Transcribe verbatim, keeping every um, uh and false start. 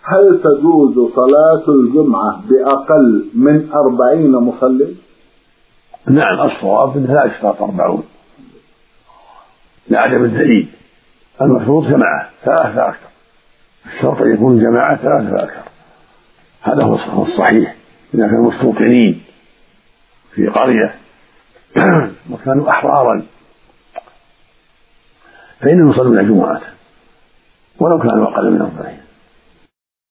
هل تجوز صلاة الجمعة بأقل من أربعين مصلي؟ نعم، الصواب أنها لا يشترط أربعون لعدم الدليل. المشروط جماعة ثلاثة فأكثر، الشرط أن يكون جماعة ثلاثة فأكثر، هذا هو الصحيح. إذا كانوا مستوطنين في قرية وكانوا أحرارا فإنهم يصلون جمعة ولو كانوا أقل من أربعين.